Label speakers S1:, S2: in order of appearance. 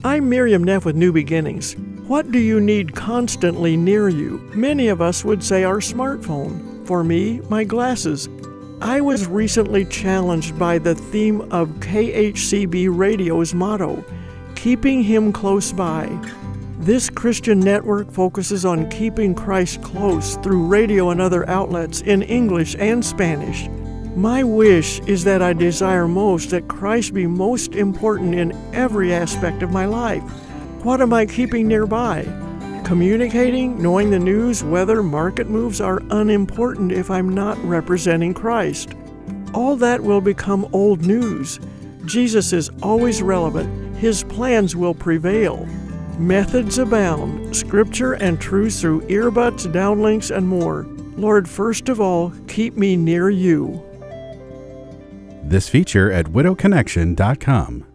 S1: I'm Miriam Neff with New Beginnings. What do you need constantly near you? Many of us would say our smartphone. For me, my glasses. I was recently challenged by the theme of KHCB Radio's motto, Keeping Him Close By. This Christian network focuses on keeping Christ close through radio and other outlets in English and Spanish. My wish is that I desire most that Christ be most important in every aspect of my life. What am I keeping nearby? Communicating, knowing the news, weather, market moves are unimportant if I'm not representing Christ. All that will become old news. Jesus is always relevant. His plans will prevail. Methods abound, scripture and truth through earbuds, downlinks, and more. Lord, first of all, keep me near you.
S2: This feature at widowconnection.com.